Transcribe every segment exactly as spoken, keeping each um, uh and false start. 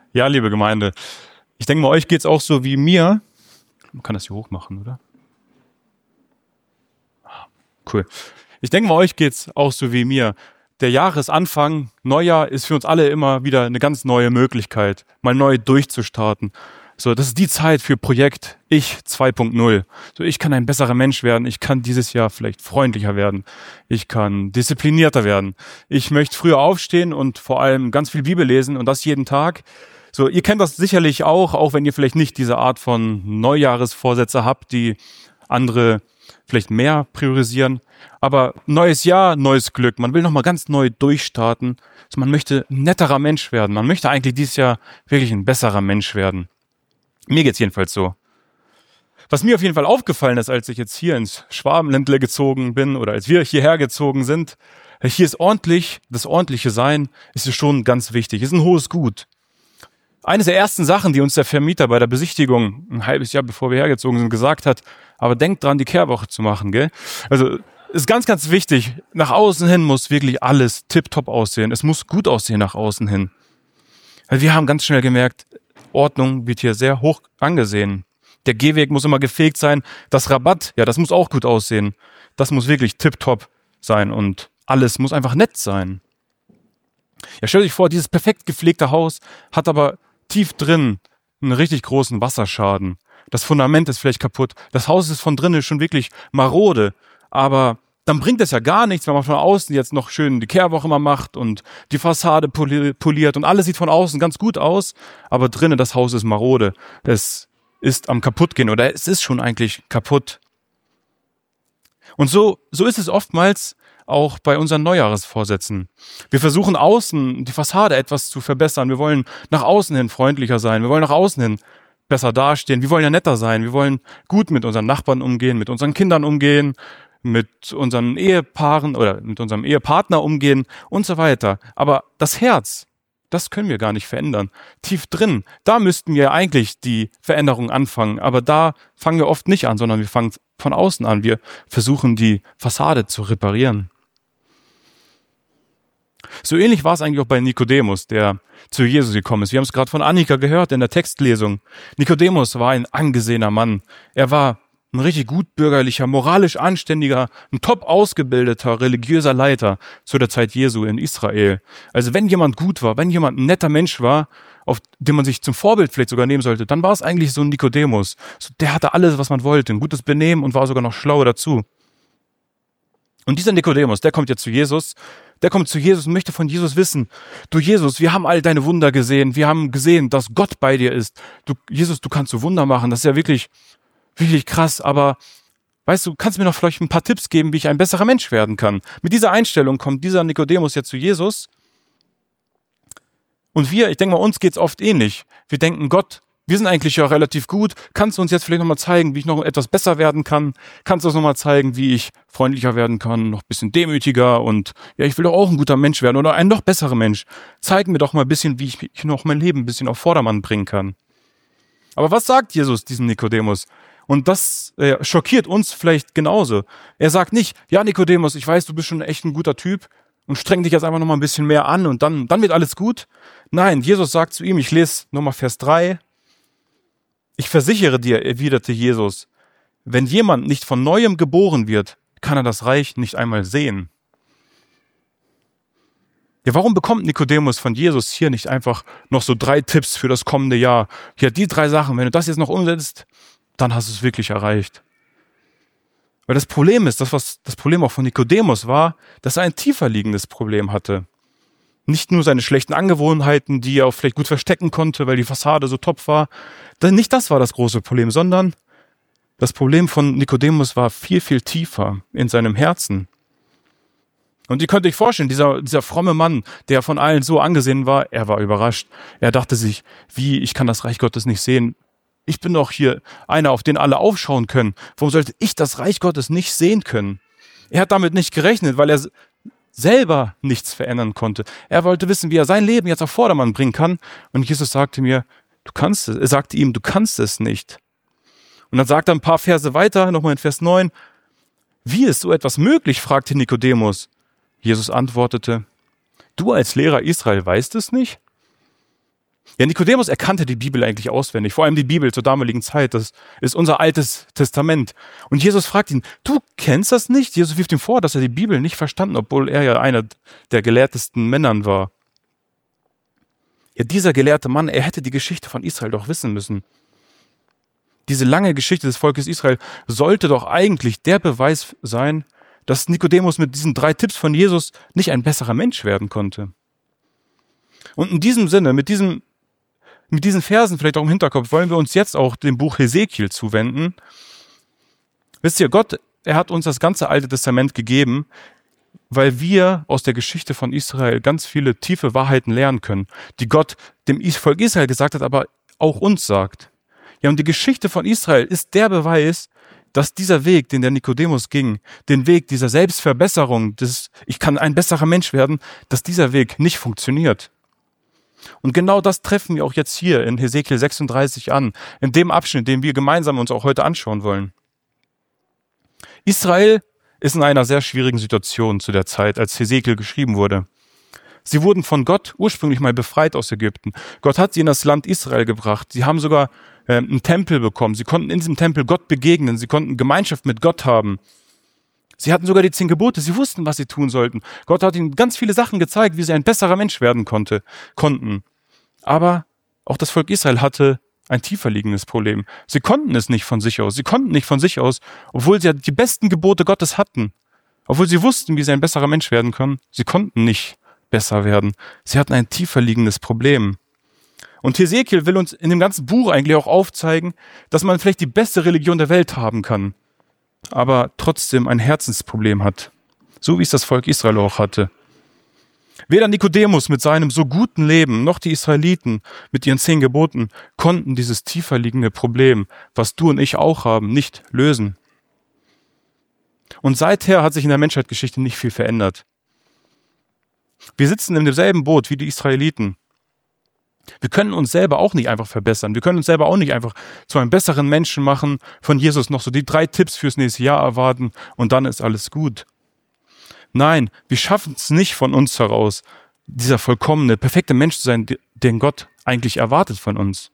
Ja, liebe Gemeinde, ich denke mal, euch geht's auch so wie mir. Man kann das hier hoch machen, oder? Cool. Ich denke mal, euch geht's auch so wie mir. Der Jahresanfang, Neujahr, ist für uns alle immer wieder eine ganz neue Möglichkeit, mal neu durchzustarten. So, das ist die Zeit für Projekt Ich zwei Punkt null. So, ich kann ein besserer Mensch werden. Ich kann dieses Jahr vielleicht freundlicher werden. Ich kann disziplinierter werden. Ich möchte früher aufstehen und vor allem ganz viel Bibel lesen und das jeden Tag. So, ihr kennt das sicherlich auch, auch wenn ihr vielleicht nicht diese Art von Neujahresvorsätze habt, die andere vielleicht mehr priorisieren. Aber neues Jahr, neues Glück. Man will nochmal ganz neu durchstarten. Also man möchte ein netterer Mensch werden. Man möchte eigentlich dieses Jahr wirklich ein besserer Mensch werden. Mir geht's jedenfalls so. Was mir auf jeden Fall aufgefallen ist, als ich jetzt hier ins Schwabenländle gezogen bin oder als wir hierher gezogen sind, hier ist ordentlich, das ordentliche Sein ist schon ganz wichtig. Ist ein hohes Gut. Eines der ersten Sachen, die uns der Vermieter bei der Besichtigung ein halbes Jahr bevor wir hergezogen sind, gesagt hat, aber denkt dran, die Kehrwoche zu machen, gell? Also ist ganz, ganz wichtig. Nach außen hin muss wirklich alles tipptopp aussehen. Es muss gut aussehen nach außen hin. Also wir haben ganz schnell gemerkt, Ordnung wird hier sehr hoch angesehen. Der Gehweg muss immer gefegt sein. Das Rabatt, ja, das muss auch gut aussehen. Das muss wirklich tipptopp sein und alles muss einfach nett sein. Ja, stellt euch vor, dieses perfekt gepflegte Haus hat aber tief drin einen richtig großen Wasserschaden. Das Fundament ist vielleicht kaputt. Das Haus ist von drinnen schon wirklich marode. Aber dann bringt es ja gar nichts, wenn man von außen jetzt noch schön die Kehrwoche mal macht und die Fassade poliert und alles sieht von außen ganz gut aus. Aber drinnen das Haus ist marode. Es ist am kaputtgehen oder es ist schon eigentlich kaputt. Und so, so ist es oftmals auch bei unseren Neujahresvorsätzen. Wir versuchen außen die Fassade etwas zu verbessern. Wir wollen nach außen hin freundlicher sein. Wir wollen nach außen hin besser dastehen. Wir wollen ja netter sein. Wir wollen gut mit unseren Nachbarn umgehen, mit unseren Kindern umgehen, mit unseren Ehepaaren oder mit unserem Ehepartner umgehen und so weiter. Aber das Herz, das können wir gar nicht verändern. Tief drin, da müssten wir eigentlich die Veränderung anfangen. Aber da fangen wir oft nicht an, sondern wir fangen von außen an. Wir versuchen die Fassade zu reparieren. So ähnlich war es eigentlich auch bei Nikodemus, der zu Jesus gekommen ist. Wir haben es gerade von Annika gehört in der Textlesung. Nikodemus war ein angesehener Mann. Er war ein richtig gut bürgerlicher, moralisch anständiger, ein top ausgebildeter, religiöser Leiter zu der Zeit Jesu in Israel. Also wenn jemand gut war, wenn jemand ein netter Mensch war, auf den man sich zum Vorbild vielleicht sogar nehmen sollte, dann war es eigentlich so ein Nikodemus. So, der hatte alles, was man wollte, ein gutes Benehmen und war sogar noch schlau dazu. Und dieser Nikodemus, der kommt jetzt zu Jesus, der kommt zu Jesus und möchte von Jesus wissen, du Jesus, wir haben all deine Wunder gesehen, wir haben gesehen, dass Gott bei dir ist. Du, Jesus, du kannst so Wunder machen, das ist ja wirklich, wirklich krass, aber weißt du, kannst mir noch vielleicht ein paar Tipps geben, wie ich ein besserer Mensch werden kann. Mit dieser Einstellung kommt dieser Nikodemus jetzt zu Jesus und wir, ich denke mal, uns geht's oft ähnlich. Wir denken, Gott, wir sind eigentlich ja relativ gut. Kannst du uns jetzt vielleicht nochmal zeigen, wie ich noch etwas besser werden kann? Kannst du uns nochmal zeigen, wie ich freundlicher werden kann, noch ein bisschen demütiger und ja, ich will doch auch ein guter Mensch werden oder ein noch besserer Mensch. Zeig mir doch mal ein bisschen, wie ich noch mein Leben ein bisschen auf Vordermann bringen kann. Aber was sagt Jesus diesem Nikodemus? Und das äh, schockiert uns vielleicht genauso. Er sagt nicht, ja Nikodemus, ich weiß, du bist schon echt ein guter Typ und streng dich jetzt einfach nochmal ein bisschen mehr an und dann, dann wird alles gut. Nein, Jesus sagt zu ihm, ich lese nochmal Vers drei, ich versichere dir, erwiderte Jesus, wenn jemand nicht von Neuem geboren wird, kann er das Reich nicht einmal sehen. Ja, warum bekommt Nikodemus von Jesus hier nicht einfach noch so drei Tipps für das kommende Jahr? Ja, die drei Sachen, wenn du das jetzt noch umsetzt, dann hast du es wirklich erreicht. Weil das Problem ist, das, was das Problem auch von Nikodemus war, dass er ein tiefer liegendes Problem hatte. Nicht nur seine schlechten Angewohnheiten, die er auch vielleicht gut verstecken konnte, weil die Fassade so top war. Nicht das war das große Problem, sondern das Problem von Nikodemus war viel, viel tiefer in seinem Herzen. Und ihr könnt euch vorstellen, dieser, dieser fromme Mann, der von allen so angesehen war, er war überrascht. Er dachte sich, wie, ich kann das Reich Gottes nicht sehen. Ich bin doch hier einer, auf den alle aufschauen können. Warum sollte ich das Reich Gottes nicht sehen können? Er hat damit nicht gerechnet, weil er selber nichts verändern konnte. Er wollte wissen, wie er sein Leben jetzt auf Vordermann bringen kann. Und Jesus sagte mir, du kannst es. Er sagte ihm, du kannst es nicht. Und dann sagt er ein paar Verse weiter, nochmal in Vers neun, wie ist so etwas möglich? Fragte Nikodemus. Jesus antwortete, du als Lehrer Israel weißt es nicht? Ja, Nikodemus erkannte die Bibel eigentlich auswendig, vor allem die Bibel zur damaligen Zeit, das ist unser altes Testament. Und Jesus fragt ihn, du kennst das nicht? Jesus wirft ihm vor, dass er die Bibel nicht verstanden, obwohl er ja einer der gelehrtesten Männern war. Ja, dieser gelehrte Mann, er hätte die Geschichte von Israel doch wissen müssen. Diese lange Geschichte des Volkes Israel sollte doch eigentlich der Beweis sein, dass Nikodemus mit diesen drei Tipps von Jesus nicht ein besserer Mensch werden konnte. Und in diesem Sinne, mit diesem Mit diesen Versen vielleicht auch im Hinterkopf wollen wir uns jetzt auch dem Buch Hesekiel zuwenden. Wisst ihr, Gott, er hat uns das ganze Alte Testament gegeben, weil wir aus der Geschichte von Israel ganz viele tiefe Wahrheiten lernen können, die Gott dem Volk Israel gesagt hat, aber auch uns sagt. Ja, und die Geschichte von Israel ist der Beweis, dass dieser Weg, den der Nikodemus ging, den Weg dieser Selbstverbesserung, des ich kann ein besserer Mensch werden, dass dieser Weg nicht funktioniert. Und genau das treffen wir auch jetzt hier in Hesekiel sechsunddreißig an, in dem Abschnitt, den wir gemeinsam uns auch heute anschauen wollen. Israel ist in einer sehr schwierigen Situation zu der Zeit, als Hesekiel geschrieben wurde. Sie wurden von Gott ursprünglich mal befreit aus Ägypten. Gott hat sie in das Land Israel gebracht. Sie haben sogar äh, einen Tempel bekommen. Sie konnten in diesem Tempel Gott begegnen. Sie konnten Gemeinschaft mit Gott haben. Sie hatten sogar die zehn Gebote, sie wussten, was sie tun sollten. Gott hat ihnen ganz viele Sachen gezeigt, wie sie ein besserer Mensch werden konnte, konnten. Aber auch das Volk Israel hatte ein tiefer liegendes Problem. Sie konnten es nicht von sich aus. Sie konnten nicht von sich aus, obwohl sie die besten Gebote Gottes hatten. Obwohl sie wussten, wie sie ein besserer Mensch werden können. Sie konnten nicht besser werden. Sie hatten ein tiefer liegendes Problem. Und Hesekiel will uns in dem ganzen Buch eigentlich auch aufzeigen, dass man vielleicht die beste Religion der Welt haben kann, aber trotzdem ein Herzensproblem hat, so wie es das Volk Israel auch hatte. Weder Nikodemus mit seinem so guten Leben, noch die Israeliten mit ihren zehn Geboten konnten dieses tiefer liegende Problem, was du und ich auch haben, nicht lösen. Und seither hat sich in der Menschheitsgeschichte nicht viel verändert. Wir sitzen in demselben Boot wie die Israeliten. Wir können uns selber auch nicht einfach verbessern. Wir können uns selber auch nicht einfach zu einem besseren Menschen machen, von Jesus noch so die drei Tipps fürs nächste Jahr erwarten und dann ist alles gut. Nein, wir schaffen es nicht von uns heraus, dieser vollkommene, perfekte Mensch zu sein, den Gott eigentlich erwartet von uns.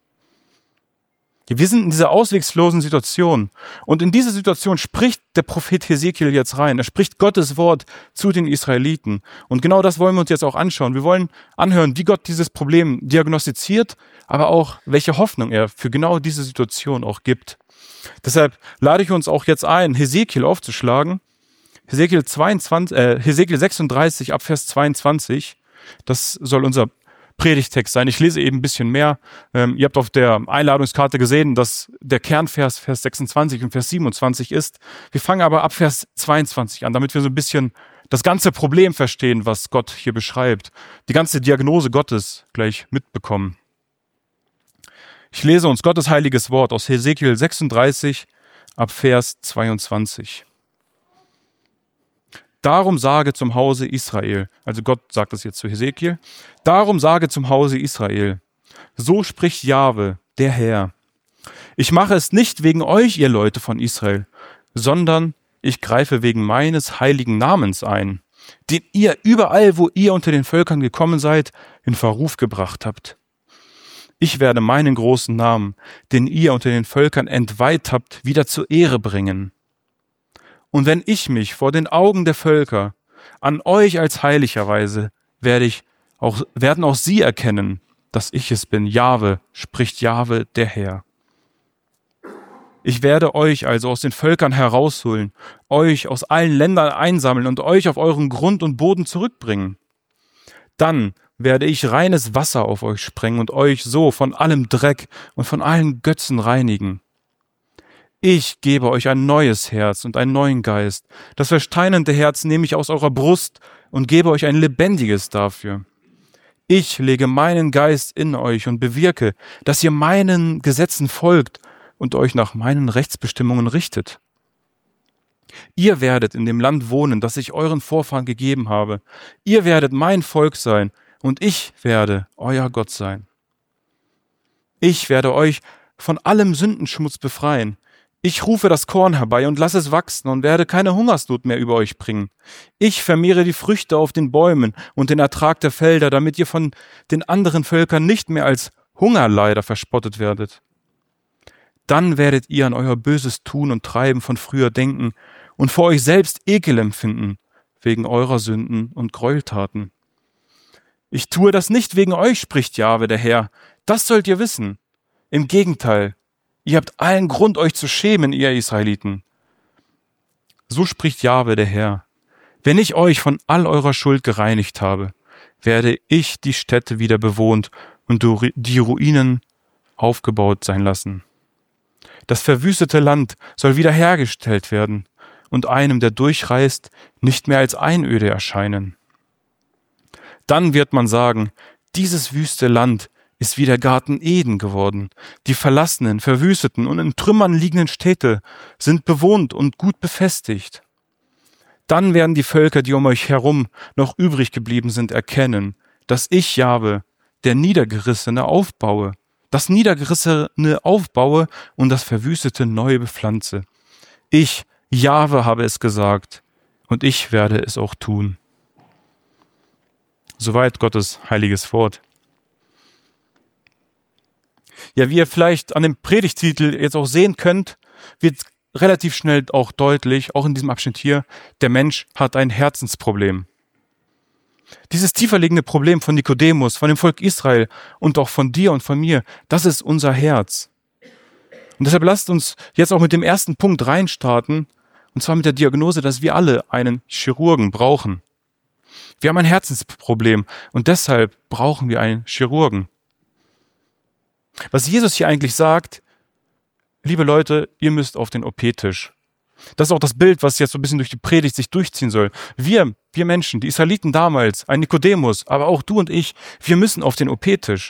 Wir sind in dieser auswegslosen Situation. Und in diese Situation spricht der Prophet Hesekiel jetzt rein. Er spricht Gottes Wort zu den Israeliten. Und genau das wollen wir uns jetzt auch anschauen. Wir wollen anhören, wie Gott dieses Problem diagnostiziert, aber auch, welche Hoffnung er für genau diese Situation auch gibt. Deshalb lade ich uns auch jetzt ein, Hesekiel aufzuschlagen. Hesekiel, zweiundzwanzig, äh, Hesekiel sechsunddreißig ab Vers zweiundzwanzig. Das soll unser Predigtext sein. Ich lese eben ein bisschen mehr. Ähm, ihr habt auf der Einladungskarte gesehen, dass der Kernvers Vers sechsundzwanzig und Vers siebenundzwanzig ist. Wir fangen aber ab Vers zweiundzwanzig an, damit wir so ein bisschen das ganze Problem verstehen, was Gott hier beschreibt. Die ganze Diagnose Gottes gleich mitbekommen. Ich lese uns Gottes heiliges Wort aus Hesekiel sechsunddreißig ab Vers zweiundzwanzig. Darum sage zum Hause Israel, also Gott sagt das jetzt zu Hesekiel, darum sage zum Hause Israel, so spricht Jahwe, der Herr. Ich mache es nicht wegen euch, ihr Leute von Israel, sondern ich greife wegen meines heiligen Namens ein, den ihr überall, wo ihr unter den Völkern gekommen seid, in Verruf gebracht habt. Ich werde meinen großen Namen, den ihr unter den Völkern entweiht habt, wieder zur Ehre bringen. Und wenn ich mich vor den Augen der Völker an euch als heilig erweise, werde ich auch, werden auch sie erkennen, dass ich es bin. Jahwe, spricht Jahwe, der Herr. Ich werde euch also aus den Völkern herausholen, euch aus allen Ländern einsammeln und euch auf euren Grund und Boden zurückbringen. Dann werde ich reines Wasser auf euch sprengen und euch so von allem Dreck und von allen Götzen reinigen. Ich gebe euch ein neues Herz und einen neuen Geist. Das versteinernde Herz nehme ich aus eurer Brust und gebe euch ein lebendiges dafür. Ich lege meinen Geist in euch und bewirke, dass ihr meinen Gesetzen folgt und euch nach meinen Rechtsbestimmungen richtet. Ihr werdet in dem Land wohnen, das ich euren Vorfahren gegeben habe. Ihr werdet mein Volk sein und ich werde euer Gott sein. Ich werde euch von allem Sündenschmutz befreien. Ich rufe das Korn herbei und lasse es wachsen und werde keine Hungersnot mehr über euch bringen. Ich vermehre die Früchte auf den Bäumen und den Ertrag der Felder, damit ihr von den anderen Völkern nicht mehr als Hungerleider verspottet werdet. Dann werdet ihr an euer böses Tun und Treiben von früher denken und vor euch selbst Ekel empfinden, wegen eurer Sünden und Gräueltaten. Ich tue das nicht wegen euch, spricht Jahwe, der Herr. Das sollt ihr wissen. Im Gegenteil, ihr habt allen Grund, euch zu schämen, ihr Israeliten. So spricht Jahwe, der Herr. Wenn ich euch von all eurer Schuld gereinigt habe, werde ich die Städte wieder bewohnt und die Ruinen aufgebaut sein lassen. Das verwüstete Land soll wiederhergestellt werden und einem, der durchreist, nicht mehr als Einöde erscheinen. Dann wird man sagen, dieses wüste Land ist wie der Garten Eden geworden. Die verlassenen, verwüsteten und in Trümmern liegenden Städte sind bewohnt und gut befestigt. Dann werden die Völker, die um euch herum noch übrig geblieben sind, erkennen, dass ich, Jahwe, der Niedergerissene aufbaue, das Niedergerissene aufbaue und das Verwüstete neu bepflanze. Ich, Jahwe, habe es gesagt und ich werde es auch tun. Soweit Gottes heiliges Wort. Ja, wie ihr vielleicht an dem Predigttitel jetzt auch sehen könnt, wird relativ schnell auch deutlich, auch in diesem Abschnitt hier, der Mensch hat ein Herzensproblem. Dieses tieferliegende Problem von Nikodemus, von dem Volk Israel und auch von dir und von mir, das ist unser Herz. Und deshalb lasst uns jetzt auch mit dem ersten Punkt reinstarten, und zwar mit der Diagnose, dass wir alle einen Chirurgen brauchen. Wir haben ein Herzensproblem und deshalb brauchen wir einen Chirurgen. Was Jesus hier eigentlich sagt, liebe Leute, ihr müsst auf den O P-Tisch. Das ist auch das Bild, was jetzt so ein bisschen durch die Predigt sich durchziehen soll. Wir, wir Menschen, die Israeliten damals, ein Nikodemus, aber auch du und ich, wir müssen auf den O P-Tisch.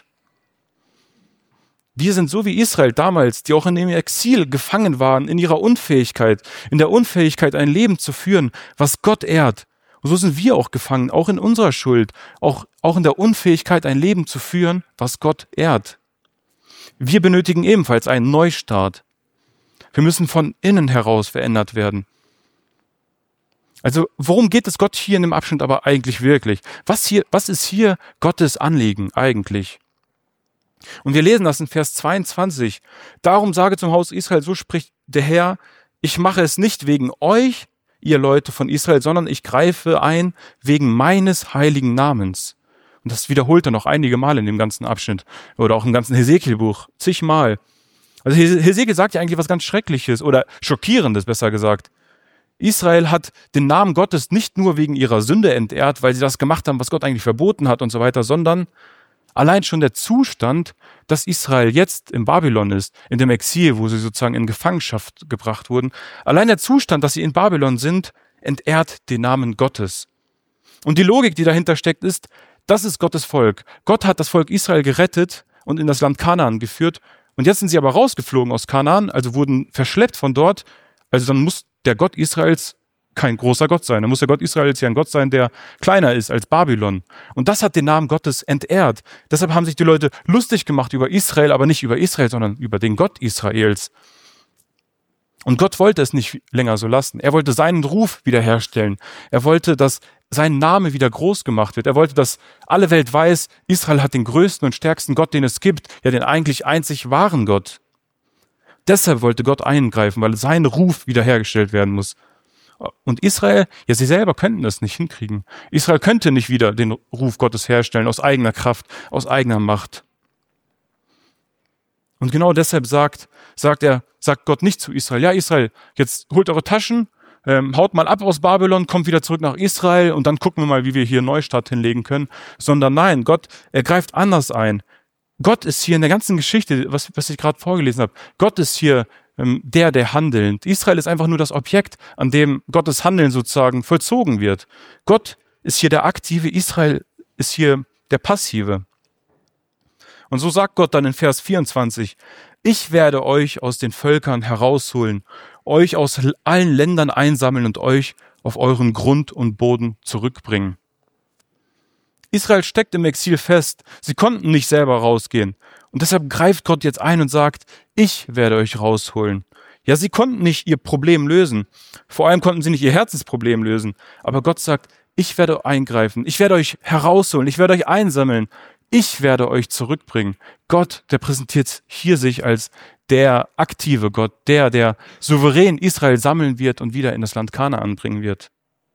Wir sind so wie Israel damals, die auch in dem Exil gefangen waren, in ihrer Unfähigkeit, in der Unfähigkeit, ein Leben zu führen, was Gott ehrt. Und so sind wir auch gefangen, auch in unserer Schuld, auch, auch in der Unfähigkeit, ein Leben zu führen, was Gott ehrt. Wir benötigen ebenfalls einen Neustart. Wir müssen von innen heraus verändert werden. Also, worum geht es Gott hier in dem Abschnitt aber eigentlich wirklich? Was hier, was ist hier Gottes Anliegen eigentlich? Und wir lesen das in Vers zweiundzwanzig. Darum sage zum Haus Israel, so spricht der Herr, ich mache es nicht wegen euch, ihr Leute von Israel, sondern ich greife ein wegen meines heiligen Namens. Und das wiederholt er noch einige Mal in dem ganzen Abschnitt oder auch im ganzen Hesekiel-Buch, zigmal. Also Hesekiel sagt ja eigentlich was ganz Schreckliches oder Schockierendes, besser gesagt. Israel hat den Namen Gottes nicht nur wegen ihrer Sünde entehrt, weil sie das gemacht haben, was Gott eigentlich verboten hat und so weiter, sondern allein schon der Zustand, dass Israel jetzt in Babylon ist, in dem Exil, wo sie sozusagen in Gefangenschaft gebracht wurden, allein der Zustand, dass sie in Babylon sind, entehrt den Namen Gottes. Und die Logik, die dahinter steckt, ist, das ist Gottes Volk. Gott hat das Volk Israel gerettet und in das Land Kanaan geführt. Und jetzt sind sie aber rausgeflogen aus Kanaan, also wurden verschleppt von dort. Also dann muss der Gott Israels kein großer Gott sein. Dann muss der Gott Israels ja ein Gott sein, der kleiner ist als Babylon. Und das hat den Namen Gottes entehrt. Deshalb haben sich die Leute lustig gemacht über Israel, aber nicht über Israel, sondern über den Gott Israels. Und Gott wollte es nicht länger so lassen. Er wollte seinen Ruf wiederherstellen. Er wollte, dass sein Name wieder groß gemacht wird. Er wollte, dass alle Welt weiß, Israel hat den größten und stärksten Gott, den es gibt, ja den eigentlich einzig wahren Gott. Deshalb wollte Gott eingreifen, weil sein Ruf wiederhergestellt werden muss. Und Israel, ja sie selber könnten das nicht hinkriegen. Israel könnte nicht wieder den Ruf Gottes herstellen, aus eigener Kraft, aus eigener Macht. Und genau deshalb sagt, sagt er, sagt Gott nicht zu Israel, ja Israel, jetzt holt eure Taschen, ähm, haut mal ab aus Babylon, kommt wieder zurück nach Israel und dann gucken wir mal, wie wir hier einen Neustart hinlegen können. Sondern nein, Gott, er greift anders ein. Gott ist hier in der ganzen Geschichte, was, was ich gerade vorgelesen habe, Gott ist hier ähm, der, der handelnd. Israel ist einfach nur das Objekt, an dem Gottes Handeln sozusagen vollzogen wird. Gott ist hier der Aktive, Israel ist hier der Passive. Und so sagt Gott dann in Vers vierundzwanzig, ich werde euch aus den Völkern herausholen, euch aus allen Ländern einsammeln und euch auf euren Grund und Boden zurückbringen. Israel steckt im Exil fest, sie konnten nicht selber rausgehen. Und deshalb greift Gott jetzt ein und sagt, ich werde euch rausholen. Ja, sie konnten nicht ihr Problem lösen. Vor allem konnten sie nicht ihr Herzensproblem lösen. Aber Gott sagt, ich werde eingreifen, ich werde euch herausholen, ich werde euch einsammeln. Ich werde euch zurückbringen. Gott, der präsentiert hier sich als der aktive Gott, der, der souverän Israel sammeln wird und wieder in das Land Kanaan bringen wird.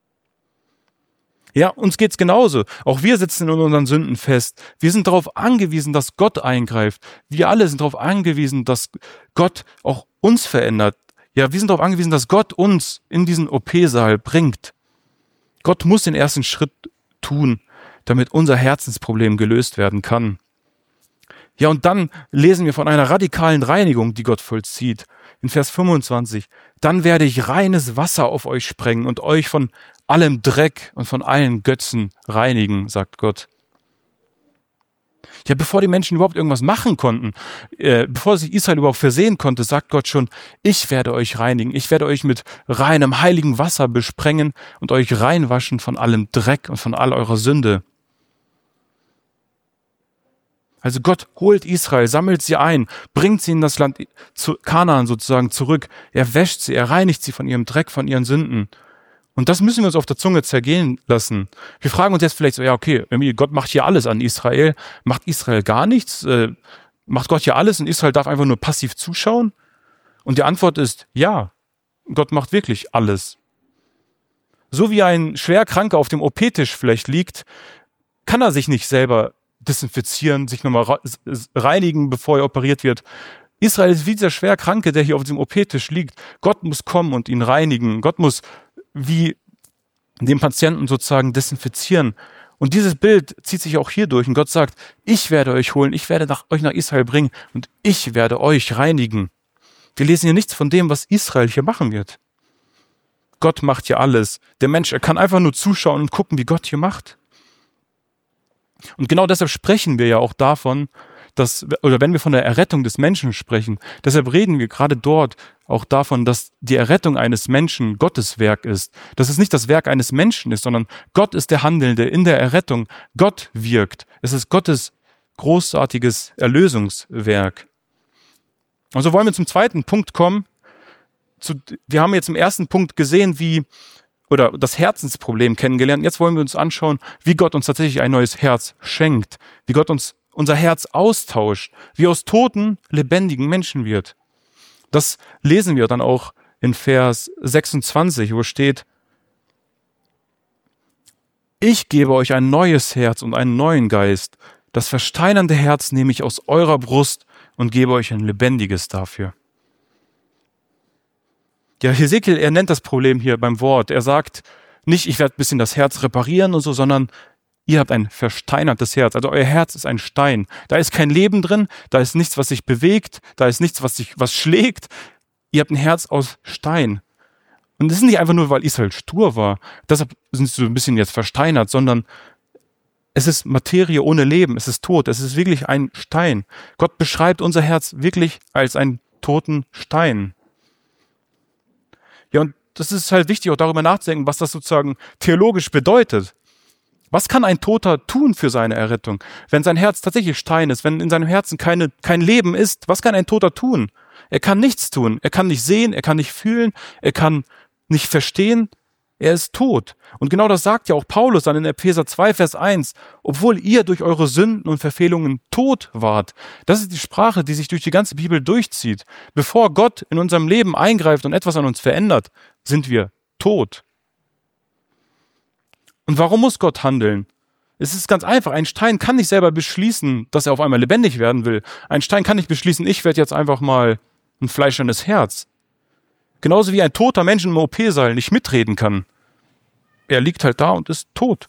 Ja, uns geht's genauso. Auch wir sitzen in unseren Sünden fest. Wir sind darauf angewiesen, dass Gott eingreift. Wir alle sind darauf angewiesen, dass Gott auch uns verändert. Ja, wir sind darauf angewiesen, dass Gott uns in diesen O P-Saal bringt. Gott muss den ersten Schritt tun, damit unser Herzensproblem gelöst werden kann. Ja, und dann lesen wir von einer radikalen Reinigung, die Gott vollzieht. In Vers fünfundzwanzig. Dann werde ich reines Wasser auf euch sprengen und euch von allem Dreck und von allen Götzen reinigen, sagt Gott. Ja, bevor die Menschen überhaupt irgendwas machen konnten, äh, bevor sich Israel überhaupt versehen konnte, sagt Gott schon, ich werde euch reinigen, ich werde euch mit reinem, heiligen Wasser besprengen und euch reinwaschen von allem Dreck und von all eurer Sünde. Also Gott holt Israel, sammelt sie ein, bringt sie in das Land zu Kanaan sozusagen zurück. Er wäscht sie, er reinigt sie von ihrem Dreck, von ihren Sünden. Und das müssen wir uns auf der Zunge zergehen lassen. Wir fragen uns jetzt vielleicht so, ja okay, Gott macht hier alles an Israel. Macht Israel gar nichts? Äh, macht Gott hier alles und Israel darf einfach nur passiv zuschauen? Und die Antwort ist ja, Gott macht wirklich alles. So wie ein Schwerkranker auf dem O P-Tisch vielleicht liegt, kann er sich nicht selber desinfizieren, sich nochmal reinigen, bevor er operiert wird. Israel ist wie dieser Schwerkranke, der hier auf dem O P-Tisch liegt. Gott muss kommen und ihn reinigen. Gott muss wie den Patienten sozusagen desinfizieren. Und dieses Bild zieht sich auch hier durch. Und Gott sagt, ich werde euch holen, ich werde nach, euch nach Israel bringen und ich werde euch reinigen. Wir lesen hier nichts von dem, was Israel hier machen wird. Gott macht hier alles. Der Mensch, er kann einfach nur zuschauen und gucken, wie Gott hier macht. Und genau deshalb sprechen wir ja auch davon, dass, oder wenn wir von der Errettung des Menschen sprechen, deshalb reden wir gerade dort auch davon, dass die Errettung eines Menschen Gottes Werk ist. Dass es nicht das Werk eines Menschen ist, sondern Gott ist der Handelnde in der Errettung. Gott wirkt. Es ist Gottes großartiges Erlösungswerk. Und so wollen wir zum zweiten Punkt kommen. Zu, wir haben jetzt im ersten Punkt gesehen, wie oder das Herzensproblem kennengelernt. Jetzt wollen wir uns anschauen, wie Gott uns tatsächlich ein neues Herz schenkt, wie Gott uns unser Herz austauscht, wie aus toten, lebendigen Menschen wird. Das lesen wir dann auch in Vers sechsundzwanzig, wo steht, ich gebe euch ein neues Herz und einen neuen Geist. Das versteinernde Herz nehme ich aus eurer Brust und gebe euch ein lebendiges dafür. Ja, Hesekiel, er nennt das Problem hier beim Wort. Er sagt nicht, ich werde ein bisschen das Herz reparieren und so, sondern ihr habt ein versteinertes Herz. Also euer Herz ist ein Stein. Da ist kein Leben drin, da ist nichts, was sich bewegt, da ist nichts, was sich, was schlägt. Ihr habt ein Herz aus Stein. Und das ist nicht einfach nur, weil Israel stur war. Deshalb sind sie so ein bisschen jetzt versteinert, sondern es ist Materie ohne Leben. Es ist tot. Es ist wirklich ein Stein. Gott beschreibt unser Herz wirklich als einen toten Stein. Ja, und das ist halt wichtig, auch darüber nachzudenken, was das sozusagen theologisch bedeutet. Was kann ein Toter tun für seine Errettung? Wenn sein Herz tatsächlich Stein ist, wenn in seinem Herzen keine, kein Leben ist, was kann ein Toter tun? Er kann nichts tun. Er kann nicht sehen, er kann nicht fühlen, er kann nicht verstehen. Er ist tot. Und genau das sagt ja auch Paulus dann in Epheser zwei, Vers eins. Obwohl ihr durch eure Sünden und Verfehlungen tot wart. Das ist die Sprache, die sich durch die ganze Bibel durchzieht. Bevor Gott in unserem Leben eingreift und etwas an uns verändert, sind wir tot. Und warum muss Gott handeln? Es ist ganz einfach. Ein Stein kann nicht selber beschließen, dass er auf einmal lebendig werden will. Ein Stein kann nicht beschließen, ich werde jetzt einfach mal ein fleischernes Herz. Genauso wie ein toter Mensch im O P-Saal nicht mitreden kann. Er liegt halt da und ist tot.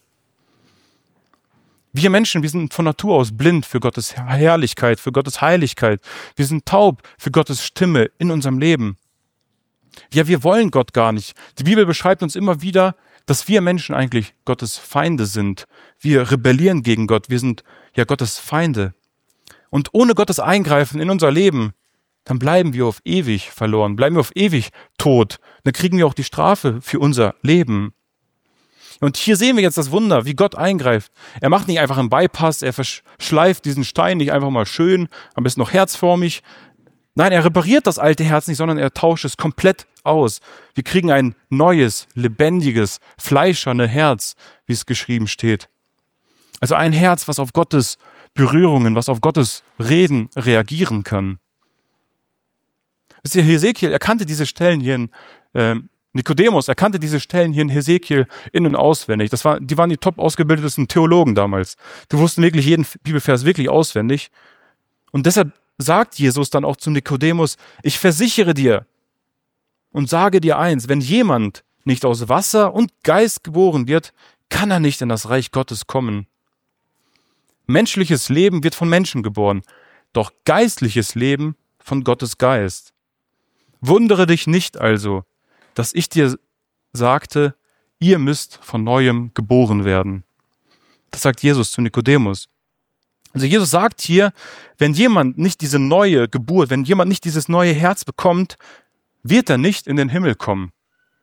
Wir Menschen, wir sind von Natur aus blind für Gottes Herrlichkeit, für Gottes Heiligkeit. Wir sind taub für Gottes Stimme in unserem Leben. Ja, wir wollen Gott gar nicht. Die Bibel beschreibt uns immer wieder, dass wir Menschen eigentlich Gottes Feinde sind. Wir rebellieren gegen Gott. Wir sind ja Gottes Feinde. Und ohne Gottes Eingreifen in unser Leben, dann bleiben wir auf ewig verloren, bleiben wir auf ewig tot. Dann kriegen wir auch die Strafe für unser Leben. Und hier sehen wir jetzt das Wunder, wie Gott eingreift. Er macht nicht einfach einen Bypass, er verschleift diesen Stein nicht einfach mal schön, am besten noch herzformig. Nein, er repariert das alte Herz nicht, sondern er tauscht es komplett aus. Wir kriegen ein neues, lebendiges, fleischerne Herz, wie es geschrieben steht. Also ein Herz, was auf Gottes Berührungen, was auf Gottes Reden reagieren kann. Wisst ihr, Hesekiel erkannte diese Stellen hier in äh, Nikodemus, erkannte diese Stellen hier in Hesekiel in- und auswendig. Das war, die waren die top ausgebildetesten Theologen damals. Die wussten wirklich jeden Bibelvers wirklich auswendig. Und deshalb sagt Jesus dann auch zum Nikodemus, ich versichere dir und sage dir eins, wenn jemand nicht aus Wasser und Geist geboren wird, kann er nicht in das Reich Gottes kommen. Menschliches Leben wird von Menschen geboren, doch geistliches Leben von Gottes Geist. Wundere dich nicht also, dass ich dir sagte, ihr müsst von Neuem geboren werden. Das sagt Jesus zu Nikodemus. Also Jesus sagt hier, wenn jemand nicht diese neue Geburt, wenn jemand nicht dieses neue Herz bekommt, wird er nicht in den Himmel kommen.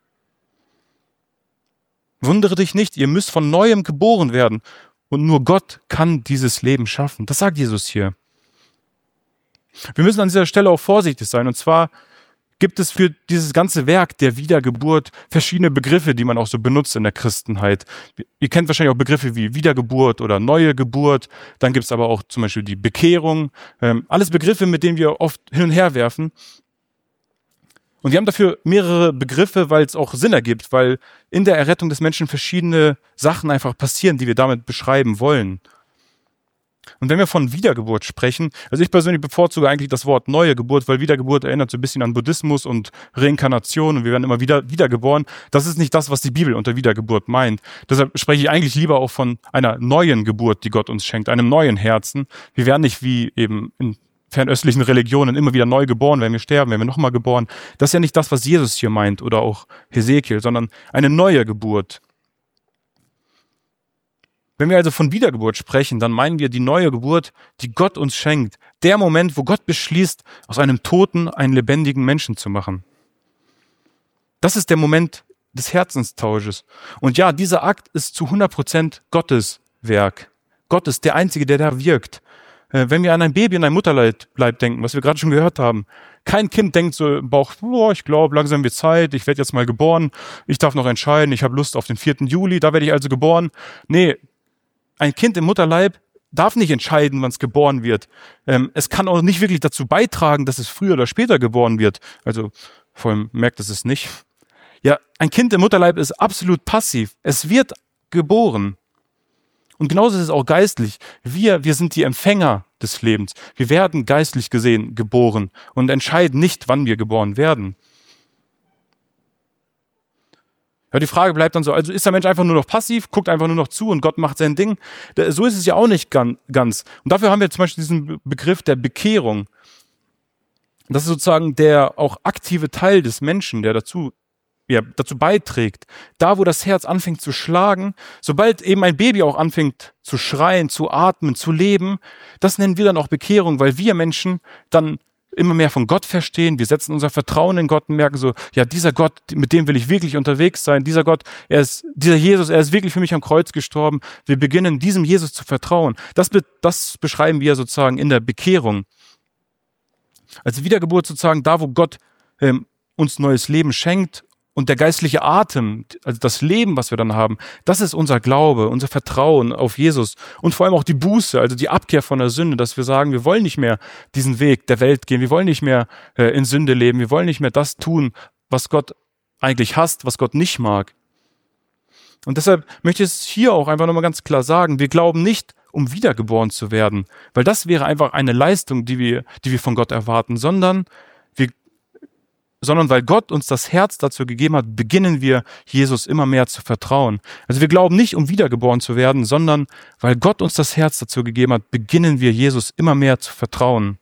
Wundere dich nicht, ihr müsst von Neuem geboren werden. Und nur Gott kann dieses Leben schaffen. Das sagt Jesus hier. Wir müssen an dieser Stelle auch vorsichtig sein. Und zwar gibt es für dieses ganze Werk der Wiedergeburt verschiedene Begriffe, die man auch so benutzt in der Christenheit. Ihr kennt wahrscheinlich auch Begriffe wie Wiedergeburt oder neue Geburt. Dann gibt es aber auch zum Beispiel die Bekehrung. Ähm, alles Begriffe, mit denen wir oft hin und her werfen. Und wir haben dafür mehrere Begriffe, weil es auch Sinn ergibt, weil in der Errettung des Menschen verschiedene Sachen einfach passieren, die wir damit beschreiben wollen. Und wenn wir von Wiedergeburt sprechen, also ich persönlich bevorzuge eigentlich das Wort neue Geburt, weil Wiedergeburt erinnert so ein bisschen an Buddhismus und Reinkarnation und wir werden immer wieder wiedergeboren. Das ist nicht das, was die Bibel unter Wiedergeburt meint. Deshalb spreche ich eigentlich lieber auch von einer neuen Geburt, die Gott uns schenkt, einem neuen Herzen. Wir werden nicht wie eben in fernöstlichen Religionen immer wieder neu geboren, wenn wir sterben, werden wir nochmal geboren. Das ist ja nicht das, was Jesus hier meint oder auch Hesekiel, sondern eine neue Geburt. Wenn wir also von Wiedergeburt sprechen, dann meinen wir die neue Geburt, die Gott uns schenkt. Der Moment, wo Gott beschließt, aus einem Toten einen lebendigen Menschen zu machen. Das ist der Moment des Herzenstausches. Und ja, dieser Akt ist zu hundert Prozent Gottes Werk. Gott ist der Einzige, der da wirkt. Wenn wir an ein Baby in einem Mutterleib denken, was wir gerade schon gehört haben, kein Kind denkt so im Bauch, oh, ich glaube, langsam wird Zeit, ich werde jetzt mal geboren, ich darf noch entscheiden, ich habe Lust auf den vierten Juli, da werde ich also geboren. Nee, ein Kind im Mutterleib darf nicht entscheiden, wann es geboren wird. Ähm, es kann auch nicht wirklich dazu beitragen, dass es früher oder später geboren wird. Also vor allem merkt es es nicht. Ja, ein Kind im Mutterleib ist absolut passiv. Es wird geboren. Und genauso ist es auch geistlich. Wir, wir sind die Empfänger des Lebens. Wir werden geistlich gesehen geboren und entscheiden nicht, wann wir geboren werden. Ja, die Frage bleibt dann so, also ist der Mensch einfach nur noch passiv, guckt einfach nur noch zu und Gott macht sein Ding? So ist es ja auch nicht ganz. Und dafür haben wir zum Beispiel diesen Begriff der Bekehrung. Das ist sozusagen der auch aktive Teil des Menschen, der dazu Ja, dazu beiträgt, da wo das Herz anfängt zu schlagen, sobald eben ein Baby auch anfängt zu schreien, zu atmen, zu leben, das nennen wir dann auch Bekehrung, weil wir Menschen dann immer mehr von Gott verstehen, wir setzen unser Vertrauen in Gott und merken so, ja, dieser Gott, mit dem will ich wirklich unterwegs sein, dieser Gott, er ist, dieser Jesus, er ist wirklich für mich am Kreuz gestorben, wir beginnen diesem Jesus zu vertrauen. Das, be- das beschreiben wir sozusagen in der Bekehrung. Als Wiedergeburt sozusagen da, wo Gott ähm, uns neues Leben schenkt. Und der geistliche Atem, also das Leben, was wir dann haben, das ist unser Glaube, unser Vertrauen auf Jesus und vor allem auch die Buße, also die Abkehr von der Sünde, dass wir sagen, wir wollen nicht mehr diesen Weg der Welt gehen, wir wollen nicht mehr äh, in Sünde leben, wir wollen nicht mehr das tun, was Gott eigentlich hasst, was Gott nicht mag. Und deshalb möchte ich es hier auch einfach nochmal ganz klar sagen, wir glauben nicht, um wiedergeboren zu werden, weil das wäre einfach eine Leistung, die wir, die wir von Gott erwarten, sondern wir sondern weil Gott uns das Herz dazu gegeben hat, beginnen wir, Jesus immer mehr zu vertrauen. Also wir glauben nicht, um wiedergeboren zu werden, sondern weil Gott uns das Herz dazu gegeben hat, beginnen wir, Jesus immer mehr zu vertrauen.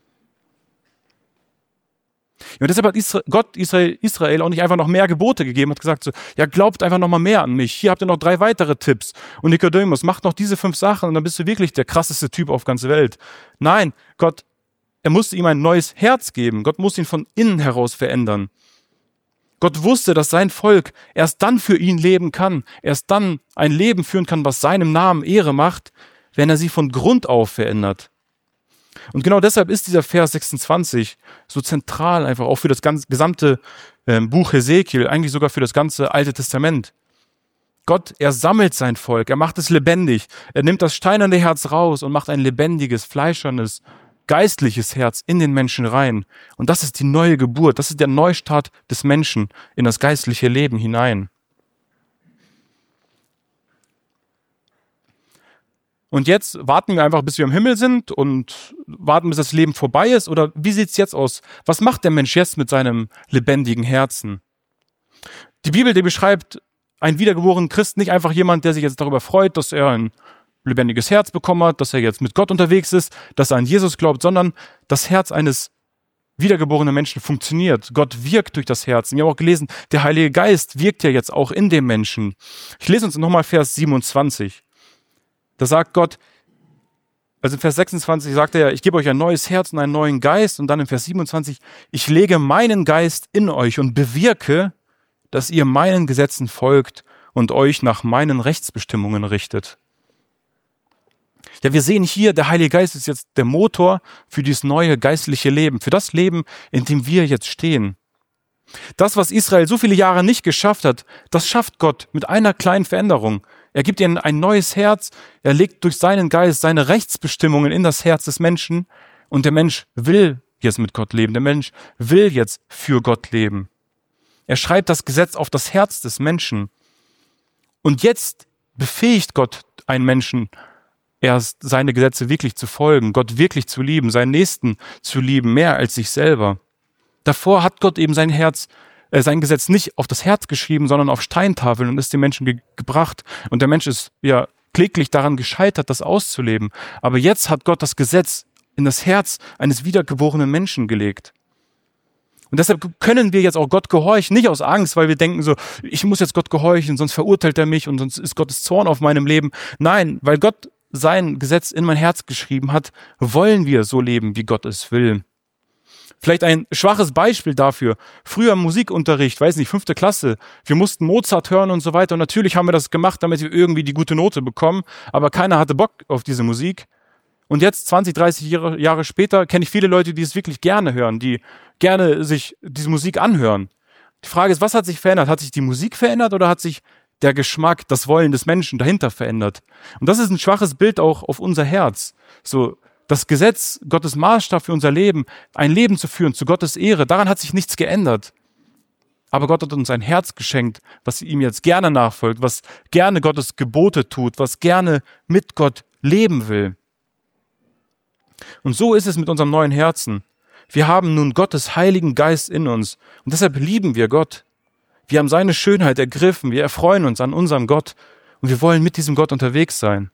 Und deshalb hat Isra- Gott Israel, Israel auch nicht einfach noch mehr Gebote gegeben, hat gesagt so, ja, glaubt einfach noch mal mehr an mich. Hier habt ihr noch drei weitere Tipps. Und Nikodemus, macht noch diese fünf Sachen und dann bist du wirklich der krasseste Typ auf ganzer Welt. Nein, Gott Er musste ihm ein neues Herz geben. Gott musste ihn von innen heraus verändern. Gott wusste, dass sein Volk erst dann für ihn leben kann, erst dann ein Leben führen kann, was seinem Namen Ehre macht, wenn er sie von Grund auf verändert. Und genau deshalb ist dieser Vers sechsundzwanzig so zentral einfach auch für das ganze, gesamte äh, Buch Hesekiel, eigentlich sogar für das ganze Alte Testament. Gott, er sammelt sein Volk, er macht es lebendig. Er nimmt das steinerne Herz raus und macht ein lebendiges, fleischernes, geistliches Herz in den Menschen rein. Und das ist die neue Geburt, das ist der Neustart des Menschen in das geistliche Leben hinein. Und jetzt warten wir einfach, bis wir im Himmel sind und warten, bis das Leben vorbei ist? Oder wie sieht es jetzt aus? Was macht der Mensch jetzt mit seinem lebendigen Herzen? Die Bibel, die beschreibt einen wiedergeborenen Christ nicht einfach jemand, der sich jetzt darüber freut, dass er ein lebendiges Herz bekommen hat, dass er jetzt mit Gott unterwegs ist, dass er an Jesus glaubt, sondern das Herz eines wiedergeborenen Menschen funktioniert. Gott wirkt durch das Herz. Wir haben auch gelesen, der Heilige Geist wirkt ja jetzt auch in dem Menschen. Ich lese uns nochmal Vers siebenundzwanzig. Da sagt Gott, also in Vers sechsundzwanzig sagt er, ich gebe euch ein neues Herz und einen neuen Geist. Und dann in Vers siebenundzwanzig, ich lege meinen Geist in euch und bewirke, dass ihr meinen Gesetzen folgt und euch nach meinen Rechtsbestimmungen richtet. Ja, wir sehen hier, der Heilige Geist ist jetzt der Motor für dieses neue geistliche Leben, für das Leben, in dem wir jetzt stehen. Das, was Israel so viele Jahre nicht geschafft hat, das schafft Gott mit einer kleinen Veränderung. Er gibt ihnen ein neues Herz, er legt durch seinen Geist seine Rechtsbestimmungen in das Herz des Menschen und der Mensch will jetzt mit Gott leben, der Mensch will jetzt für Gott leben. Er schreibt das Gesetz auf das Herz des Menschen und jetzt befähigt Gott einen Menschen, erst seine Gesetze wirklich zu folgen, Gott wirklich zu lieben, seinen Nächsten zu lieben, mehr als sich selber. Davor hat Gott eben sein Herz äh, sein Gesetz nicht auf das Herz geschrieben, sondern auf Steintafeln und ist dem Menschen ge- gebracht. Und der Mensch ist ja kläglich daran gescheitert, das auszuleben. Aber jetzt hat Gott das Gesetz in das Herz eines wiedergeborenen Menschen gelegt. Und deshalb können wir jetzt auch Gott gehorchen, nicht aus Angst, weil wir denken so, ich muss jetzt Gott gehorchen, sonst verurteilt er mich und sonst ist Gottes Zorn auf meinem Leben. Nein, weil Gott sein Gesetz in mein Herz geschrieben hat, wollen wir so leben, wie Gott es will. Vielleicht ein schwaches Beispiel dafür. Früher im Musikunterricht, weiß nicht, fünfte Klasse, wir mussten Mozart hören und so weiter. Und natürlich haben wir das gemacht, damit wir irgendwie die gute Note bekommen. Aber keiner hatte Bock auf diese Musik. Und jetzt, zwanzig, dreißig Jahre, Jahre später, kenne ich viele Leute, die es wirklich gerne hören, die gerne sich diese Musik anhören. Die Frage ist, was hat sich verändert? Hat sich die Musik verändert oder hat sich der Geschmack, das Wollen des Menschen dahinter verändert? Und das ist ein schwaches Bild auch auf unser Herz. So, das Gesetz, Gottes Maßstab für unser Leben, ein Leben zu führen zu Gottes Ehre, daran hat sich nichts geändert. Aber Gott hat uns ein Herz geschenkt, was ihm jetzt gerne nachfolgt, was gerne Gottes Gebote tut, was gerne mit Gott leben will. Und so ist es mit unserem neuen Herzen. Wir haben nun Gottes Heiligen Geist in uns und deshalb lieben wir Gott. Wir haben seine Schönheit ergriffen, wir erfreuen uns an unserem Gott und wir wollen mit diesem Gott unterwegs sein.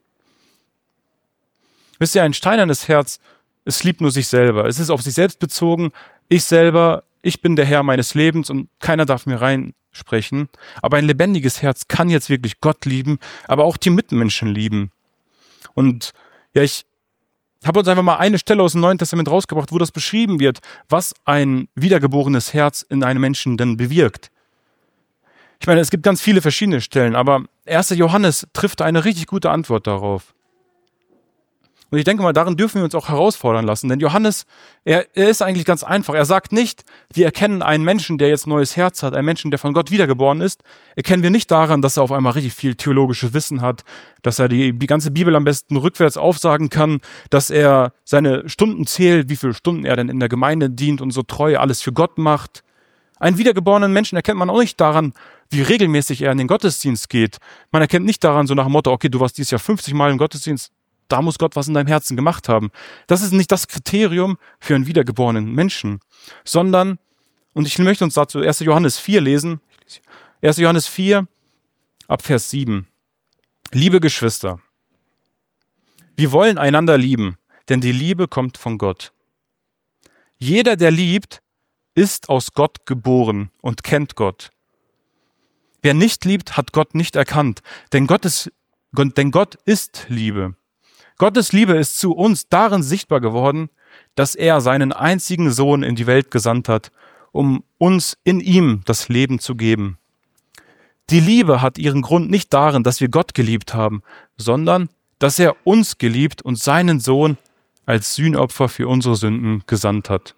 Wisst ihr, ein steinernes Herz, es liebt nur sich selber. Es ist auf sich selbst bezogen. Ich selber, ich bin der Herr meines Lebens und keiner darf mir reinsprechen. Aber ein lebendiges Herz kann jetzt wirklich Gott lieben, aber auch die Mitmenschen lieben. Und ja, ich habe uns einfach mal eine Stelle aus dem Neuen Testament rausgebracht, wo das beschrieben wird, was ein wiedergeborenes Herz in einem Menschen denn bewirkt. Ich meine, es gibt ganz viele verschiedene Stellen, aber erster Johannes trifft eine richtig gute Antwort darauf. Und ich denke mal, darin dürfen wir uns auch herausfordern lassen. Denn Johannes, er, er ist eigentlich ganz einfach. Er sagt nicht, wir erkennen einen Menschen, der jetzt ein neues Herz hat, einen Menschen, der von Gott wiedergeboren ist. Erkennen wir nicht daran, dass er auf einmal richtig viel theologisches Wissen hat, dass er die, die ganze Bibel am besten rückwärts aufsagen kann, dass er seine Stunden zählt, wie viele Stunden er denn in der Gemeinde dient und so treu alles für Gott macht. Einen wiedergeborenen Menschen erkennt man auch nicht daran, wie regelmäßig er in den Gottesdienst geht. Man erkennt nicht daran, so nach dem Motto, okay, du warst dieses Jahr fünfzig Mal im Gottesdienst, da muss Gott was in deinem Herzen gemacht haben. Das ist nicht das Kriterium für einen wiedergeborenen Menschen, sondern, und ich möchte uns dazu erster Johannes vier lesen, erster Johannes vier, ab Vers sieben. Liebe Geschwister, wir wollen einander lieben, denn die Liebe kommt von Gott. Jeder, der liebt, ist aus Gott geboren und kennt Gott. Wer nicht liebt, hat Gott nicht erkannt, denn Gott ist, denn Gott ist Liebe. Gottes Liebe ist zu uns darin sichtbar geworden, dass er seinen einzigen Sohn in die Welt gesandt hat, um uns in ihm das Leben zu geben. Die Liebe hat ihren Grund nicht darin, dass wir Gott geliebt haben, sondern dass er uns geliebt und seinen Sohn als Sühnopfer für unsere Sünden gesandt hat.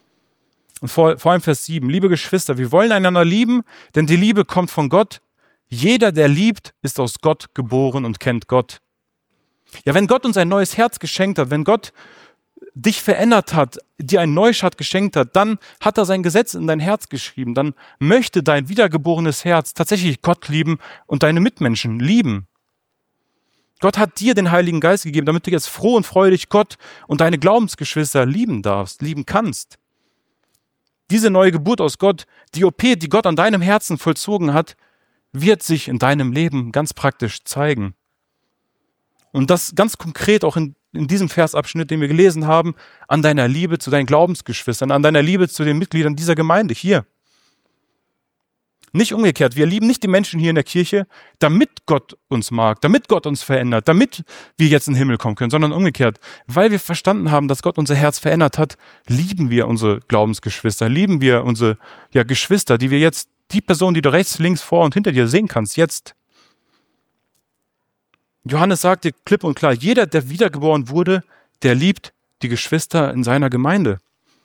Und vor, vor allem Vers sieben, liebe Geschwister, wir wollen einander lieben, denn die Liebe kommt von Gott. Jeder, der liebt, ist aus Gott geboren und kennt Gott. Ja, wenn Gott uns ein neues Herz geschenkt hat, wenn Gott dich verändert hat, dir einen Neustart geschenkt hat, dann hat er sein Gesetz in dein Herz geschrieben. Dann möchte dein wiedergeborenes Herz tatsächlich Gott lieben und deine Mitmenschen lieben. Gott hat dir den Heiligen Geist gegeben, damit du jetzt froh und freudig Gott und deine Glaubensgeschwister lieben darfst, lieben kannst. Diese neue Geburt aus Gott, die O P, die Gott an deinem Herzen vollzogen hat, wird sich in deinem Leben ganz praktisch zeigen. Und das ganz konkret auch in, in diesem Versabschnitt, den wir gelesen haben, an deiner Liebe zu deinen Glaubensgeschwistern, an deiner Liebe zu den Mitgliedern dieser Gemeinde hier. Nicht umgekehrt. Wir lieben nicht die Menschen hier in der Kirche, damit Gott uns mag, damit Gott uns verändert, damit wir jetzt in den Himmel kommen können, sondern umgekehrt. Weil wir verstanden haben, dass Gott unser Herz verändert hat, lieben wir unsere Glaubensgeschwister, lieben wir unsere ja, Geschwister, die wir jetzt, die Person, die du rechts, links, vor und hinter dir sehen kannst, jetzt. Johannes sagte klipp und klar, jeder, der wiedergeboren wurde, der liebt die Geschwister in seiner Gemeinde.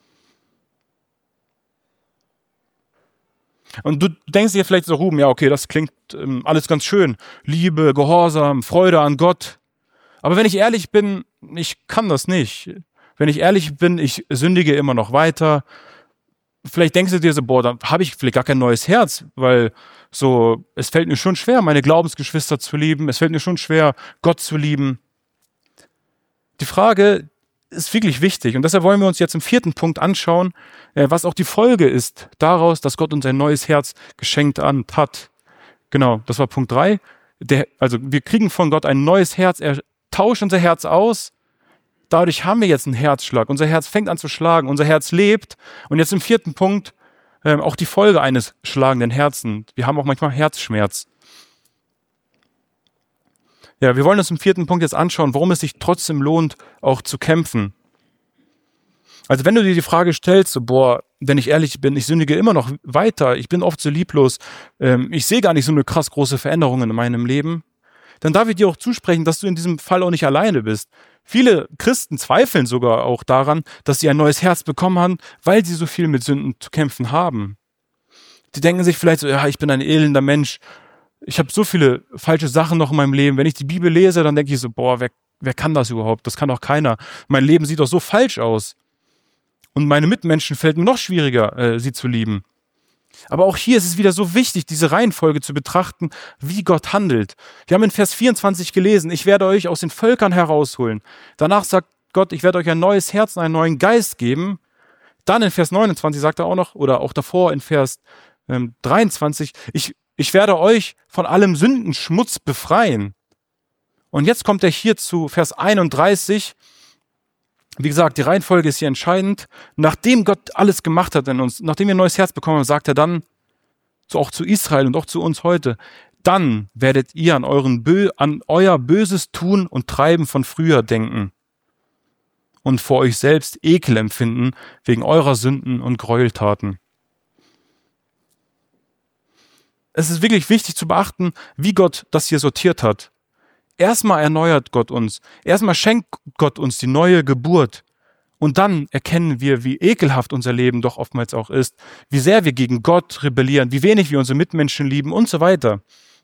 Und du denkst dir vielleicht so, Ruben, ja okay, das klingt ähm, alles ganz schön. Liebe, Gehorsam, Freude an Gott. Aber wenn ich ehrlich bin, ich kann das nicht. Wenn ich ehrlich bin, ich sündige immer noch weiter. Vielleicht denkst du dir so, boah, dann habe ich vielleicht gar kein neues Herz, weil so, es fällt mir schon schwer, meine Glaubensgeschwister zu lieben. Es fällt mir schon schwer, Gott zu lieben. Die Frage ist wirklich wichtig und deshalb wollen wir uns jetzt im vierten Punkt anschauen, was auch die Folge ist daraus, dass Gott uns ein neues Herz geschenkt hat. Genau, das war Punkt drei. Der, also wir kriegen von Gott ein neues Herz, er tauscht unser Herz aus. Dadurch haben wir jetzt einen Herzschlag. Unser Herz fängt an zu schlagen, unser Herz lebt. Und jetzt im vierten Punkt ähm, auch die Folge eines schlagenden Herzens. Wir haben auch manchmal Herzschmerz. Ja, wir wollen uns im vierten Punkt jetzt anschauen, warum es sich trotzdem lohnt, auch zu kämpfen. Also wenn du dir die Frage stellst, so, boah, wenn ich ehrlich bin, ich sündige immer noch weiter, ich bin oft so lieblos, ähm, ich sehe gar nicht so eine krass große Veränderung in meinem Leben, dann darf ich dir auch zusprechen, dass du in diesem Fall auch nicht alleine bist. Viele Christen zweifeln sogar auch daran, dass sie ein neues Herz bekommen haben, weil sie so viel mit Sünden zu kämpfen haben. Die denken sich vielleicht so, ja, ich bin ein elender Mensch, ich habe so viele falsche Sachen noch in meinem Leben. Wenn ich die Bibel lese, dann denke ich so, boah, wer, wer kann das überhaupt? Das kann doch keiner. Mein Leben sieht doch so falsch aus. Und meine Mitmenschen fällt mir noch schwieriger, äh, sie zu lieben. Aber auch hier ist es wieder so wichtig, diese Reihenfolge zu betrachten, wie Gott handelt. Wir haben in Vers vierundzwanzig gelesen, ich werde euch aus den Völkern herausholen. Danach sagt Gott, ich werde euch ein neues Herz und einen neuen Geist geben. Dann in Vers neunundzwanzig sagt er auch noch, oder auch davor in Vers ähm, dreiundzwanzig, ich, ich werde euch von allem Sündenschmutz befreien. Und jetzt kommt er hier zu Vers einunddreißig. Wie gesagt, die Reihenfolge ist hier entscheidend. Nachdem Gott alles gemacht hat in uns, nachdem wir ein neues Herz bekommen haben, sagt er dann, so auch zu Israel und auch zu uns heute, dann werdet ihr an, euren Bö- an euer böses Tun und Treiben von früher denken und vor euch selbst Ekel empfinden wegen eurer Sünden und Gräueltaten. Es ist wirklich wichtig zu beachten, wie Gott das hier sortiert hat. Erstmal erneuert Gott uns. Erstmal schenkt Gott uns die neue Geburt. Und dann erkennen wir, wie ekelhaft unser Leben doch oftmals auch ist. Wie sehr wir gegen Gott rebellieren. Wie wenig wir unsere Mitmenschen lieben und so weiter.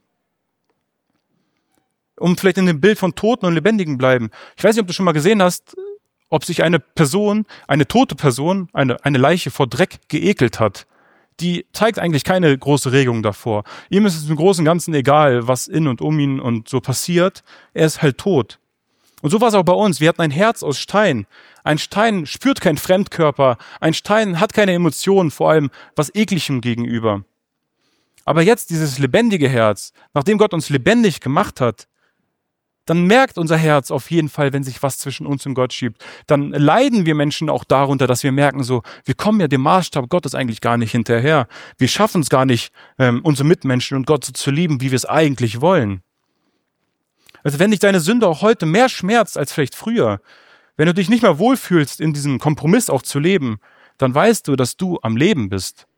Um vielleicht in dem Bild von Toten und Lebendigen bleiben. Ich weiß nicht, ob du schon mal gesehen hast, ob sich eine Person, eine tote Person, eine, eine Leiche vor Dreck geekelt hat. Die zeigt eigentlich keine große Regung davor. Ihm ist es im Großen und Ganzen egal, was in und um ihn und so passiert. Er ist halt tot. Und so war es auch bei uns. Wir hatten ein Herz aus Stein. Ein Stein spürt keinen Fremdkörper. Ein Stein hat keine Emotionen, vor allem was Ekligem gegenüber. Aber jetzt dieses lebendige Herz, nachdem Gott uns lebendig gemacht hat, dann merkt unser Herz auf jeden Fall, wenn sich was zwischen uns und Gott schiebt. Dann leiden wir Menschen auch darunter, dass wir merken, so, wir kommen ja dem Maßstab Gottes eigentlich gar nicht hinterher. Wir schaffen es gar nicht, ähm, unsere Mitmenschen und Gott so zu lieben, wie wir es eigentlich wollen. Also wenn dich deine Sünde auch heute mehr schmerzt als vielleicht früher, wenn du dich nicht mehr wohlfühlst, in diesem Kompromiss auch zu leben, dann weißt du, dass du am Leben bist.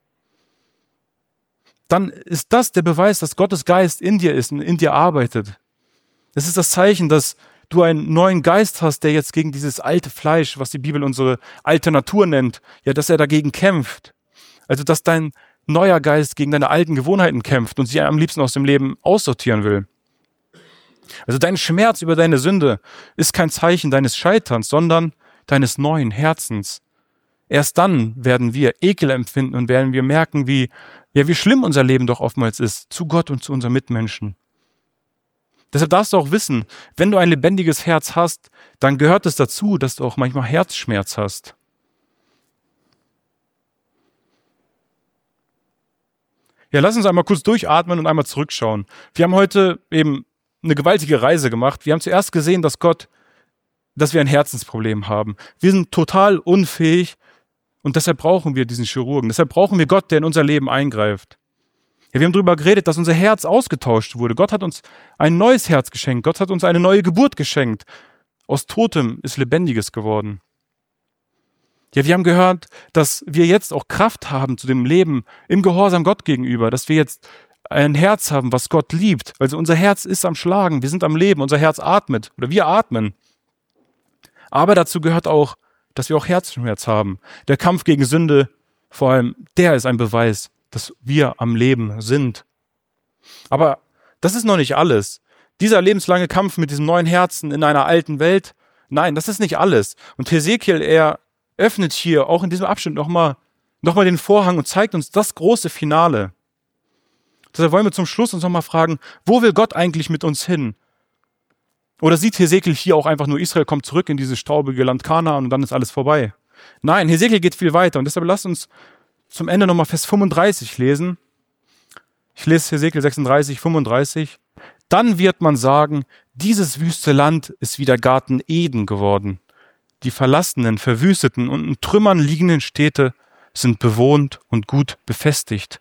Dann ist das der Beweis, dass Gottes Geist in dir ist und in dir arbeitet. Das ist das Zeichen, dass du einen neuen Geist hast, der jetzt gegen dieses alte Fleisch, was die Bibel unsere alte Natur nennt, ja, dass er dagegen kämpft. Also, dass dein neuer Geist gegen deine alten Gewohnheiten kämpft und sie am liebsten aus dem Leben aussortieren will. Also dein Schmerz über deine Sünde ist kein Zeichen deines Scheiterns, sondern deines neuen Herzens. Erst dann werden wir Ekel empfinden und werden wir merken, wie, ja, wie schlimm unser Leben doch oftmals ist, zu Gott und zu unseren Mitmenschen. Deshalb darfst du auch wissen, wenn du ein lebendiges Herz hast, dann gehört es dazu, dass du auch manchmal Herzschmerz hast. Ja, lass uns einmal kurz durchatmen und einmal zurückschauen. Wir haben heute eben eine gewaltige Reise gemacht. Wir haben zuerst gesehen, dass Gott, dass wir ein Herzensproblem haben. Wir sind total unfähig und deshalb brauchen wir diesen Chirurgen. Deshalb brauchen wir Gott, der in unser Leben eingreift. Ja, wir haben darüber geredet, dass unser Herz ausgetauscht wurde. Gott hat uns ein neues Herz geschenkt. Gott hat uns eine neue Geburt geschenkt. Aus Totem ist Lebendiges geworden. Ja, wir haben gehört, dass wir jetzt auch Kraft haben zu dem Leben im Gehorsam Gott gegenüber, dass wir jetzt ein Herz haben, was Gott liebt. Also unser Herz ist am Schlagen, wir sind am Leben, unser Herz atmet oder wir atmen. Aber dazu gehört auch, dass wir auch Herzschmerz haben. Der Kampf gegen Sünde, vor allem, der ist ein Beweis, dass wir am Leben sind. Aber das ist noch nicht alles. Dieser lebenslange Kampf mit diesem neuen Herzen in einer alten Welt, nein, das ist nicht alles. Und Hesekiel, er öffnet hier auch in diesem Abschnitt nochmal noch mal den Vorhang und zeigt uns das große Finale. Deshalb wollen wir zum Schluss uns nochmal fragen, wo will Gott eigentlich mit uns hin? Oder sieht Hesekiel hier auch einfach nur, Israel kommt zurück in dieses staubige Land Kanaan und dann ist alles vorbei? Nein, Hesekiel geht viel weiter und deshalb lasst uns zum Ende nochmal Vers fünfunddreißig lesen. Ich lese Hesekiel sechsunddreißig, fünfunddreißig. Dann wird man sagen, dieses wüste Land ist wie der Garten Eden geworden. Die verlassenen, verwüsteten und in Trümmern liegenden Städte sind bewohnt und gut befestigt.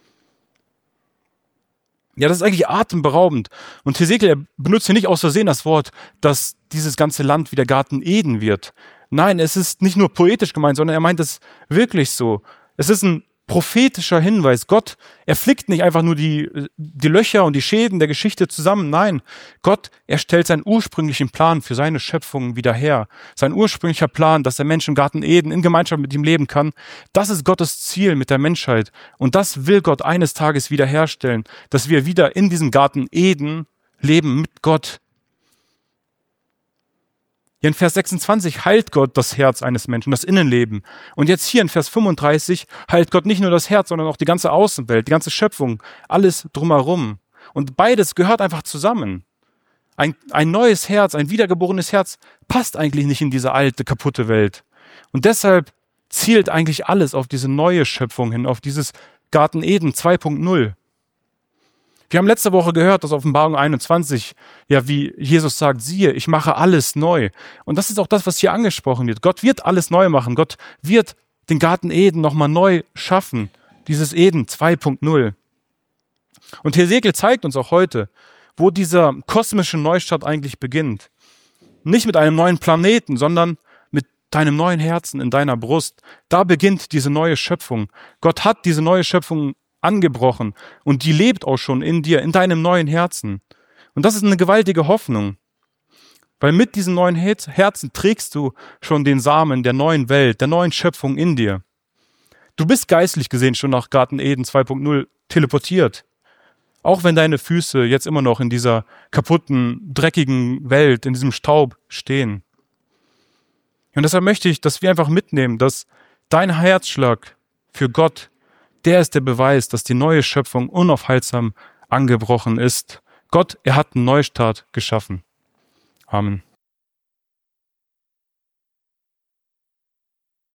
Ja, das ist eigentlich atemberaubend. Und Hesekiel benutzt hier nicht aus Versehen das Wort, dass dieses ganze Land wie der Garten Eden wird. Nein, es ist nicht nur poetisch gemeint, sondern er meint es wirklich so. Es ist ein prophetischer Hinweis. Gott, er flickt nicht einfach nur die, die Löcher und die Schäden der Geschichte zusammen. Nein, Gott, er stellt seinen ursprünglichen Plan für seine Schöpfung wieder her. Sein ursprünglicher Plan, dass der Mensch im Garten Eden in Gemeinschaft mit ihm leben kann, das ist Gottes Ziel mit der Menschheit. Und das will Gott eines Tages wiederherstellen, dass wir wieder in diesem Garten Eden leben mit Gott. Hier in Vers sechsundzwanzig heilt Gott das Herz eines Menschen, das Innenleben. Und jetzt hier in Vers fünfunddreißig heilt Gott nicht nur das Herz, sondern auch die ganze Außenwelt, die ganze Schöpfung, alles drumherum. Und beides gehört einfach zusammen. Ein, ein neues Herz, ein wiedergeborenes Herz passt eigentlich nicht in diese alte, kaputte Welt. Und deshalb zielt eigentlich alles auf diese neue Schöpfung hin, auf dieses Garten Eden zwei Punkt null. Wir haben letzte Woche gehört, dass Offenbarung einundzwanzig, ja, wie Jesus sagt, siehe, ich mache alles neu. Und das ist auch das, was hier angesprochen wird. Gott wird alles neu machen. Gott wird den Garten Eden nochmal neu schaffen. Dieses Eden zwei Punkt null. Und Hesekiel zeigt uns auch heute, wo dieser kosmische Neustart eigentlich beginnt. Nicht mit einem neuen Planeten, sondern mit deinem neuen Herzen in deiner Brust. Da beginnt diese neue Schöpfung. Gott hat diese neue Schöpfung angebrochen und die lebt auch schon in dir, in deinem neuen Herzen. Und das ist eine gewaltige Hoffnung, weil mit diesem neuen Herzen trägst du schon den Samen der neuen Welt, der neuen Schöpfung in dir. Du bist geistlich gesehen schon nach Garten Eden zwei Punkt null teleportiert, auch wenn deine Füße jetzt immer noch in dieser kaputten, dreckigen Welt, in diesem Staub stehen. Und deshalb möchte ich, dass wir einfach mitnehmen, dass dein Herzschlag für Gott, der ist der Beweis, dass die neue Schöpfung unaufhaltsam angebrochen ist. Gott, er hat einen Neustart geschaffen. Amen.